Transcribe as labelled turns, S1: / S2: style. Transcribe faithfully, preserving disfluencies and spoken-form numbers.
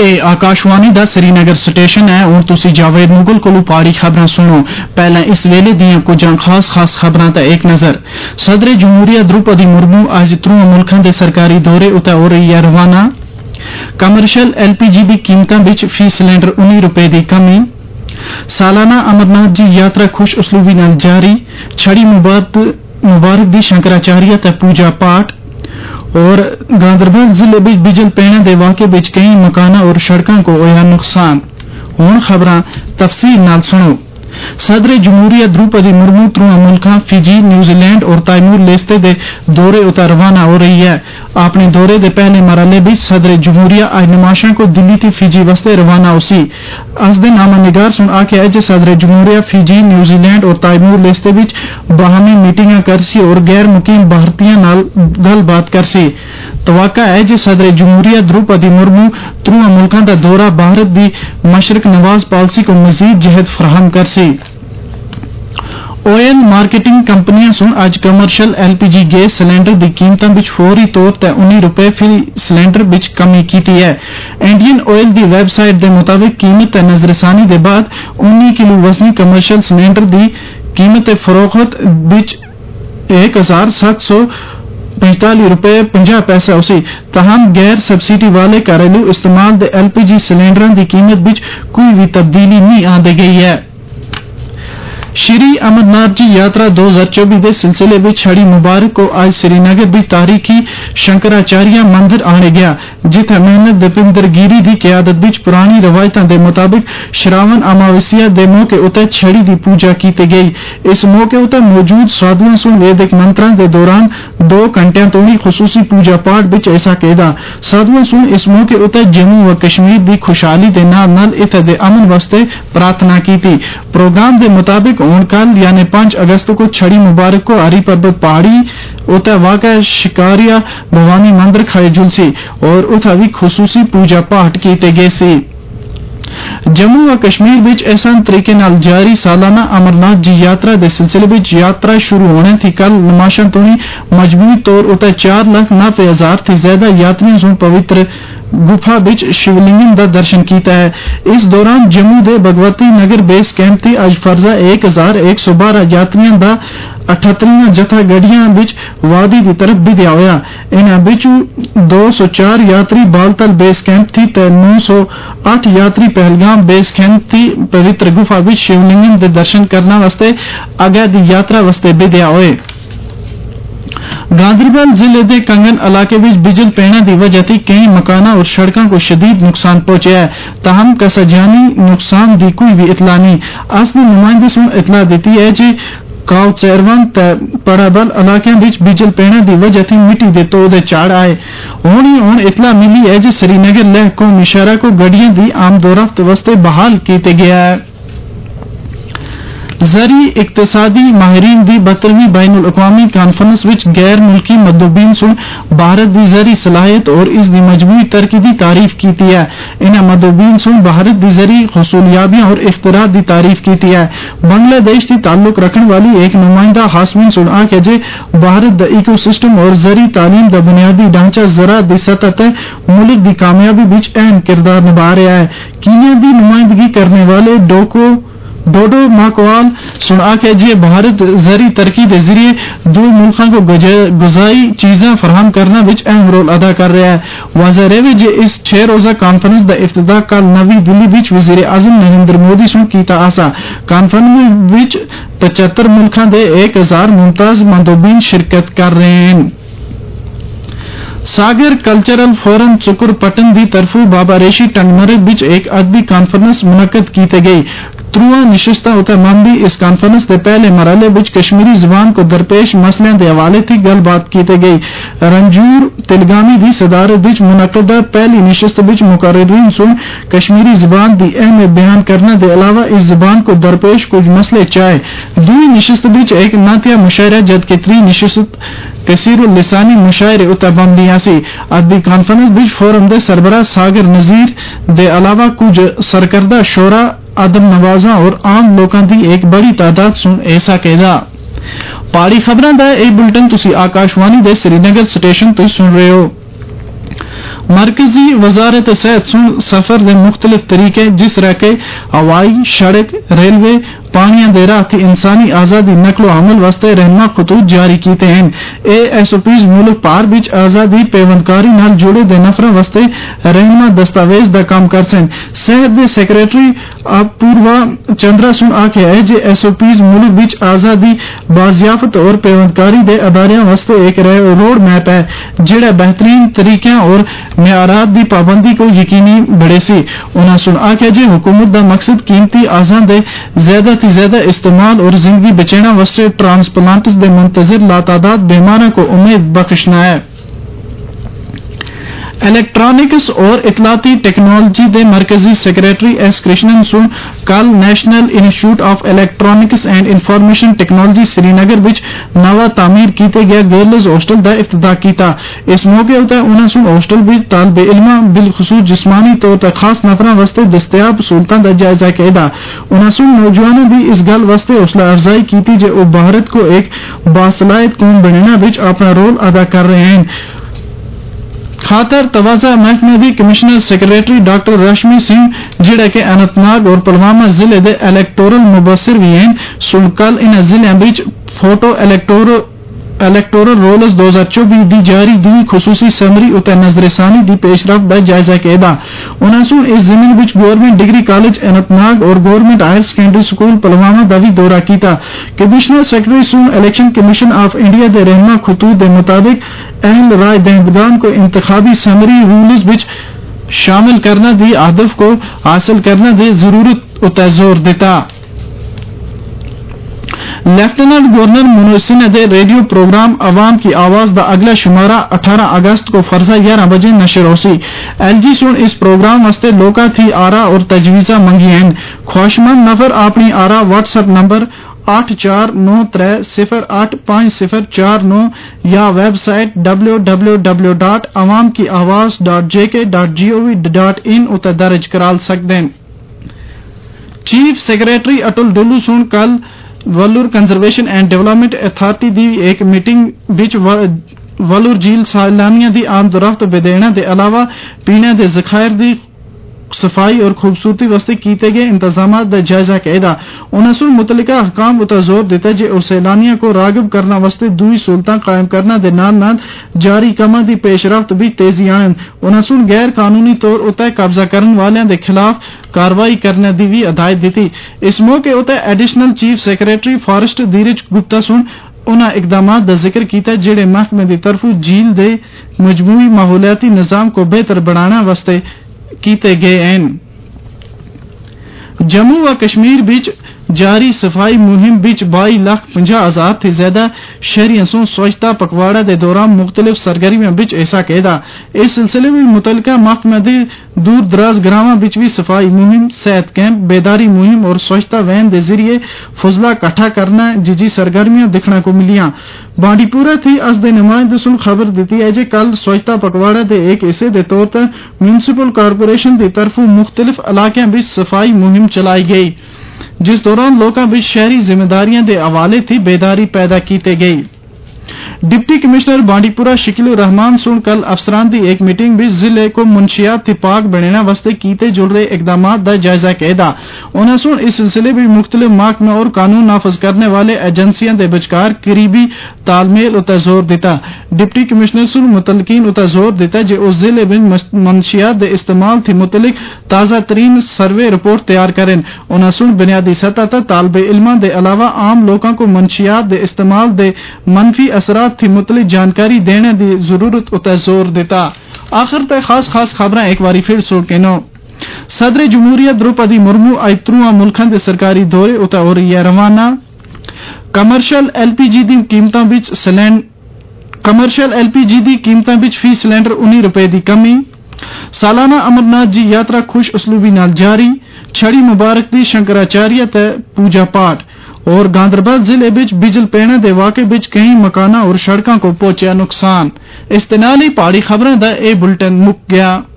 S1: ਇਹ ਆਕਾਸ਼ਵਾਣੀ ਦਾ ਸ੍ਰੀਨਗਰ ਸਟੇਸ਼ਨ ਹੈ। ਹੁਣ ਤੁਸੀਂ ਜਾਵੇਦ ਮੁਗਲ ਕੋਲੋਂ ਪਾੜੀ ਖਬਰਾਂ ਸੁਣੋ। ਪਹਿਲਾਂ ਇਸ ਵੇਲੇ ਦੀਆਂ ਕੁਝ ਖਾਸ ਖਾਸ ਖਬਰਾਂ ਤੇ ਇੱਕ ਨਜ਼ਰ। ਸਦਰ ਜਮਹੂਰੀਆ ਦ੍ਰੋਪਦੀ ਮੁਰਮੂ ਅੱਜ ਤਰੂਆਂ ਮੁਲਕਾਂ ਦੇ ਸਰਕਾਰੀ ਦੌਰੇ ਉਤੇ ਹੋ ਰਹੀ ਹੈ ਰਵਾਨਾ। ਕਮਰਸ਼ੀਅਲ ਐਲ ਪੀ ਜੀ ਦੀ ਕੀਮਤਾਂ ਵਿੱਚ ਫੀ ਸਿਲੰਡਰ ਉੱਨੀ ਰੁਪਏ ਦੀ ਕਮੀ। ਸਾਲਾਨਾ ਅਮਰਨਾਥ ਜੀ ਯਾਤਰਾ ਖੁਸ਼ ਉਸਲੂਬੀ ਨਾਲ ਜਾਰੀ। ਛੜੀ ਮੁਬਾਰਕ ਮੁਬਾਰਕ ਦੀ ਸ਼ੰਕਰਾਚਾਰੀਆ ਤੇ ਪੂਜਾ ਪਾਠ। اور گاندربل ضلع بچ بجل پینے دے واقعے بچ کئی مکاناں اور سڑکاں کو ہویا نقصان۔ ہن خبراں تفصیل نال سنو۔ صدر جمہوریہ دروپدی مرمو ترواں ملکاں فجی، نیوزی لینڈ اور تیمور لیستے دے دورے اتے روانہ ہو رہی ہے۔ اپنے دورے دے پہلے مرحلے بچ صدر جمہوریہ اج نمائشاں کو دلی تے فجی واسطے روانہ ہو سی۔ اس دن نامہ نگار سن آکھیا ہے جے صدر جمہوریہ فجی، نیوزی لینڈ اور تیمور لیستے بچ باہمی میٹنگاں کرسی اور غیر مقیم بھارتیاں نال گل بات کرسی۔ توقع ہے جے صدر جمہوریہ دروپدی مرمو ترواں ملکاں دا دورہ بھارت دی مشرق نواز پالیسی کو مزید جہد فراہم کرسی۔ آئل مارکیٹنگ کمپنیاں سن اج commercial L P G gas cylinder دی قیمتاں وچ فوری طور تے انی روپے فی سلینڈر وچ کمی کیتی ہے۔ انڈین آئل دی ویب سائٹ دے مطابق قیمت تے نظر ثانی دے بعد انی کلو وزنی کمرشل سلینڈر دی قیمت فروخت وچ ایک ہزار سات سو پینتالیس روپے پنجا پیسے اسی۔ تاہم غیر سبسڈی والے گھریلو استعمال دے ایل پی جی سلینڈراں دی قیمت وچ کوئی بھی تبدیلی نہیں آندی گئی ہے۔ شری امرناتھ جی یاترا دو ہزار چوبی کے سلسلے میں چھڑی مبارک کو آج سری نگر بھی تاریخی شنکراچاریہ مندر آنے گیا، جتھے محنت دپندر گیری دی قیادت وچ پرانی روایتاں دے مطابق شراون اماوسیا دے موقع اتے چھڑی دی پوجا کیتی گئی۔ اس موقع اتے موجود سادھواں سن ویدک منتراں دے دوران دو گھنٹیاں توڑی خصوصی پوجا پاٹ وچ ایسا کہدا۔ سادھواں سن اس موقع اتے جموں و کشمیر دی خوشحالی دے نال نال اتھے دے امن واسطے پرارتھنا کیتی۔ پروگرام دے مطابق ہن کل یعنی پانچ اگست کو چھڑی مبارک کو ہری پربت پہاڑی اتنے واقع شکاریہ بھوانی مندر کھائے جلسی اور اتھا بھی خصوصی پوجا پاٹ کیتے گئے سی۔ جموں و کشمیر وچ احسان طریقے نال جاری سالانہ امرناتھ جی یاترا دے سلسلے وچ یاترا شروع ہونے تھی کل نمائشاں تو مجموعی طور اتنے چار لاکھ نوے ہزار تھی زیادہ یاتریوں سن پوتر گفا بچ شیولنگم دا درشن کیتا ہے۔ اس دوران جموں دے بھگوتی نگر بیس کیمپ تھی اج فرضا ایک ہزار ایک سو بارہ یاتریاں دا اٹھترواں جتھا گڈیاں بچ وادی دی طرف بدیا ہویا۔ انہاں بچ دو سو چار یاتری بالتل بیس کیمپ تھی تے نو سو آٹھ یاتری پہلگام بیس کیمپ تھی پوتر گفا بچ شیولنگم دے درشن کرنا واسطے اگے دی یاترا واسطے بدیا ہوئے۔ گاندربل ضلع دے کنگن علاقے وچ بجل پینے دی وجہ تھی کئی مکاناں اور سڑکاں کو شدید نقصان پہنچیا ہے، تاہم کسا جانی نقصان دی کوئی بھی اطلاع نہیں۔ اصلی نمائندے سن اطلاع دیتی ہے جی کاؤ چیروان تے پڑابل علاقے وچ بجل پینے دی وجہ تھی مٹی دے تو دے چاڑ آئے۔ ہن ہی ہن اطلاع ملی ہے جی سری نگر لہ قومی شہرہ کو گڈیاں دی آمد و رفت واسطے بحال کیتے گیا ہے۔ زرعی اقتصادی ماہرین دی بہترویں بین الاقوامی کانفرنس وچ غیر ملکی مندوبین سن بھارت دی زرعی صلاحیت اور اس دی مجموعی ترقی دی تعریف کیتی ہے۔ انہاں مندوبین سن بھارت دی زرعی حصولیابیاں اور اختراعات دی تعریف کیتی ہے۔ بنگلہ دیش دی تعلق رکھنے والی ایک نمائندہ ہاسمین سن آکھیا جے بھارت دا ایکو سسٹم اور زرعی تعلیم دا بنیادی ڈھانچہ زراعت دی سطح تے ملک دی کامیابی وچ اہم کردار نبھا رہا ہے۔ کینیا دی نمائندگی کرنے والے ڈوکو ڈوڈو ماکوال سن آکھے جی بھارت زرعی ترقی دے ذریعے دو ملکوں کو غذائی چیزاں فراہم کرنا وچ اہم رول ادا کر رہا ہے۔ واضح رہے جی اس چھ روزہ کانفرنس دا افتتاح کل نوی دلی وچ وزیر اعظم نریندر مودی سن کیتا آسا۔ کانفرنس وچ پچہتر ملکاں دے ایک ہزار ممتاز مندوبین شرکت کر رہے ہیں۔ ساگر کلچرل فورم چکر پٹن دی طرفوں بابا ریشی ٹنگمرگ وچ ایک ادبی کانفرنس منعقد کیتے گئی۔ ترواں نشستہ اتنے ممبی اس کانفرنس کے پہلے مرحلے وچ کشمیری زبان کو درپیش مسئلے کے حوالے تھی گل بات کی گئی۔ رنجور تلگامی دی صدارت وچ منعقدہ پہلی نشست وچ مقررین سن کشمیری زبان دی اہمیت بیان کرنے کے علاوہ اس زبان کو درپیش کچھ مسئلے چاہے۔ دوئی نشست وچ ایک نعتیہ مشاعرہ جبکہ تری نشست کثیر اللسانی مشاعرے اتنے بندیاں سی۔ ادبی کانفرنس وچ فورم دے سربراہ ساگر نذیر دے علاوہ کچھ سرکردہ شعرا، ادب نوازاں اور عام لوکاں دی ایک بڑی تعداد سن ایسا کہدا۔ پاڑی خبراں دا اے بلٹن تسی آکاشوانی دے سری نگر سٹیشن تو سن رہے ہو۔ مرکزی وزارت صحت سن سفر دے مختلف طریقے جس طرح کے ہوائی سڑک ریلوے پانیاں دے راہ تھی انسانی آزادی نقل و حمل واسطے رہنما خطوط جاری کیتے ہیں. اے ایس او پیز ملک پار بچ آزادی پیوندکاری نال جڑے دے نفراں واسطے رہنما دستاویز دا کام کرسن. صحت دے سیکریٹری اپوروا چندرا سن آکھیا ہے جے ایس او پیز ملک بچ آزادی بازیافت اور پیوندکاری دے اداریاں واسطے ایک روڈ میپ ہے جڑا بہترین طریقیاں اور معیارات دی پابندی کو یقینی بڑے سی. انہاں سن آکھیا جے حکومت دا مقصد قیمتی اعضاء دے زیادہ تھی زیادہ استعمال اور زندگی بچانا واسطے ٹرانسپلانٹس دے منتظر لاتعداد بیماراں کو امید بخشنا ہے. الیکٹرانکس اور اطلاعاتی ٹیکنالوجی دے مرکزی سیکریٹری ایس کرشنن سن کل National Institute of Electronics and Information Technology Srinagar وچ نوا تعمیر کیتے گیا گرلز ہاسٹل دا افتتاح کیتا. اس موقع تے انہاں سن ہاسٹل وچ طالب علماں بالخصوص جسمانی طور تے خاص نفراں واسطے دستیاب سہولتاں دا جائزہ کیتا. انہاں سن نوجواناں دی اس گل واسطے حوصلہ افزائی کیتی جے او بھارت کو ایک باصلاحیت قوم بنانا وچ اپنا رول ادا کر رہے ہیں. خاطر توازہ محکمہ دی commissioner secretary doctor Rashmi Singh جڑا کہ اننت ناگ اور پلوامہ ضلع دے الیکٹورل مبصر بھی ہیں سن کل ان ضلع وچ فوٹو الیکٹورل الیکٹورل رولز دو ہزار چوبیس دی جاری دوئی خصوصی سمری اتنے نظر ثانی دی پیش رفت کا جائزہ کیدا. انہاں سن اس زمین وچ government degree college Anantnag اور government higher secondary school Pulwama دا بھی دورہ کیتا. کمشنر سیکرٹری سن الیکشن کمیشن آف انڈیا دے رہنما خطوط دے مطابق اہل رائے دہندگان کو انتخابی سمری رولز وچ شامل کرنا دی ہدف کو حاصل کرنا دی ضرورت اتنے زور دیتا. لیفٹیننٹ گورنر منوج سنہا دے ریڈیو پروگرام عوام کی آواز دا اگلا شمارہ اٹھارہ اگست کو فرضہ گیارہ بجے نشر ہو سی. ایل جی سن اس پروگرام واسطے لوکاں تھی آرا اور تجویزاں منگی ہیں. خواہشمند نفر اپنی آرا واٹس ایپ نمبر آٹھ چار نو ترے صفر آٹھ پانچ صفر چار نو یا website W W W dot Awaam Ki آواز ڈاٹ جے کے ڈاٹ جی او وی ڈاٹ ان اتنے درج کرال سکتے ہیں. چیف سیکریٹری اٹل ڈولو سن کل Wular conservation and development authority دی ایک میٹنگ بچ ولور جھیل سیلانیاں دی آمد و رفت بدینا دے علاوہ پینے دے ذخائر دی صفائی اور خوبصورتی واسطے کیتے گئے انتظامات دا جائزہ کیدا. انہاں سن متعلقہ حکام اتنا زور دیتا جے اور سیلانیاں کو راغب کرنا واسطے دوئی سہولتاں قائم کرنا دے نال نال جاری کاماں دی پیش رفت بھی تیزی آنن. انہاں سن غیر قانونی طور اتنے قبضہ کرن والیاں دے خلاف کاروائی کرنے دی بھی ہدایت دیتی. اس موقع اتنے additional chief secretary forest Dheeraj Gupta سن انہاں اقدامات دا ذکر کیتا جڑے محکمے دی طرفوں جھیل دے مجموعی ماحولیاتی نظام کو بہتر بنانا واسطے کیتے گئے ہیں. جموں و کشمیر بچ جاری صفائی مہم بچ بائی لاکھ پنجا ہزار تھی زیادہ شہریوں سو سوچھتا پکواڑا دے دوران مختلف سرگرمیاں بچ ایسا کہدا. اس سلسلے میں متعلقہ محکمہ دے دور دراز گراواں بچ بھی صفائی مہم صحت کیمپ بیداری مہم اور سوچھتا وین دے ذریعے فضلہ کٹھا کرنا جی سرگرمیاں دیکھنے کو ملیاں. بانڈی پورہ تھی اس دے نمائندے سن خبر دیتی ہے جے کل سوچھتا پکواڑا دے ایک حصے دے طور تے میونسپل کارپوریشن دی طرفوں مختلف علاقوں بچ صفائی مہم چلائی گئی جس دوران لوکاں بچ شہری ذمہ داریاں دے حوالے تھی بیداری پیدا کیتے گئی. ڈپٹی کمشنر بانڈی پورہ شکیل الرحمان سن کل افسران دی ایک میٹنگ بھی ضلع کو منشیات تھی پاک بنانا واسطے کیتے جڑ رہے اقدامات دا جائزہ کیدا. انہاں سن اس سلسلے بھی مختلف محکمہ اور قانون نافذ کرنے والے ایجنسیاں دے بچکار قریبی تال میل اتنا زور دیتا. ڈپٹی کمشنر سن متعلقین اتنا زور دیتا جے اس ضلع میں منشیات دے استعمال تھی متعلق تازہ ترین سروے رپورٹ تیار کریں. انہاں سن بنیادی سطح تے طالب علماں دے علاوہ عام لوکاں کو منشیات دے استعمال دے منفی اثرات تھی متعلق جانکاری دینے دی ضرورت اتنا زور دیتا. آخر تے خاص خاص خبراں ایک باری پھر سن کے نو. صدر جمہوریہ دروپدی مرمو اج ترواں ملکاں دے سرکاری دورے اتنا ہو رہی ہے روانہ. کمرشل ایل پی جی دی قیمتاں وچ سلینڈ کمرشل ایل پی جی دی قیمتاں وچ فی سلینڈر انی روپے دی کمی. سالانہ امرناتھ جی یاترا خوش اسلوبی نال جاری. چھڑی مبارک دی شنکراچاریہ تے پوجا پاٹ. اور گاندربل ضلع بچ بجل پینے دے واقعے بچ کئی مکاناں اور سڑکاں کو پہنچیا نقصان. اس دے نال ہی پہاڑی خبراں دا اے بلٹن مک گیا.